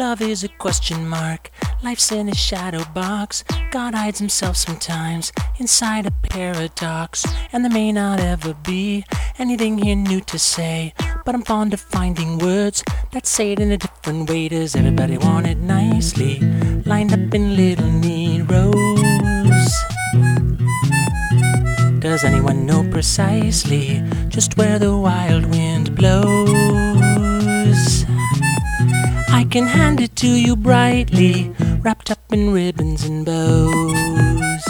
Love is a question mark. Life's in a shadow box. God hides himself sometimes inside a paradox. And there may not ever be anything here new to say, but I'm fond of finding words that say it in a different way. Does everybody want it nicely, lined up in little neat rows? Does anyone know precisely just where the wild wind blows? I can hand it to you brightly, wrapped up in ribbons and bows.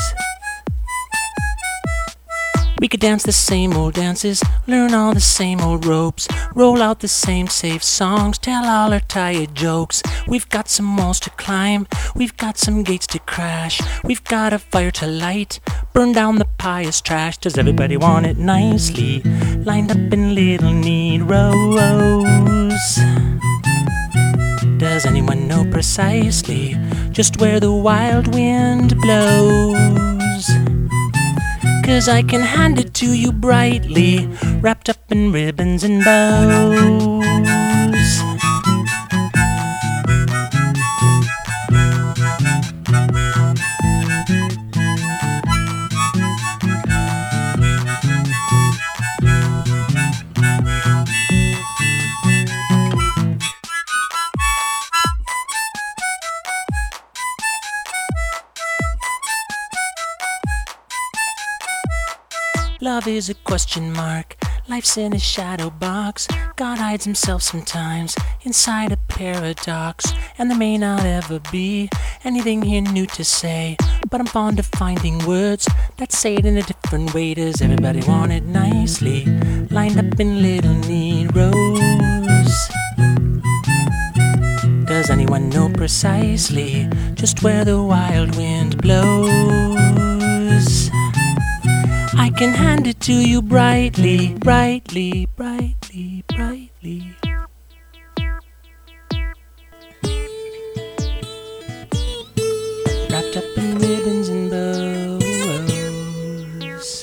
We could dance the same old dances, learn all the same old ropes, roll out the same safe songs, tell all our tired jokes. We've got some walls to climb, we've got some gates to crash, we've got a fire to light, burn down the pious trash. Does everybody want it nicely, lined up in little neat rows? Does anyone know precisely just where the wild wind blows? 'Cause I can hand it to you brightly, wrapped up in ribbons and bows. Love is a question mark. Life's in a shadow box. God hides himself sometimes inside a paradox. And there may not ever be anything here new to say, but I'm fond of finding words that say it in a different way. Does everybody want it nicely, lined up in little neat rows? Does anyone know precisely just where the wild wind blows? I can hand it to you brightly, brightly, brightly, brightly. Wrapped up in ribbons and bows.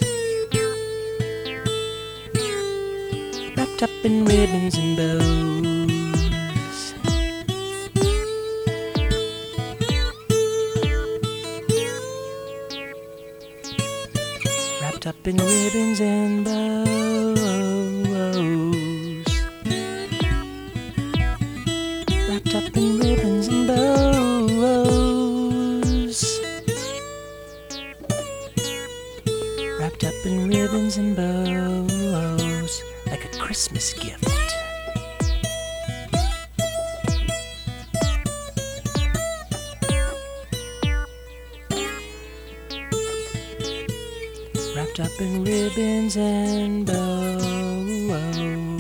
Wrapped up in ribbons and bows. Wrapped up in ribbons and bows. Wrapped up in ribbons and bows. Wrapped up in ribbons and bows, like a Christmas gift. Wrapped up in ribbons and bows.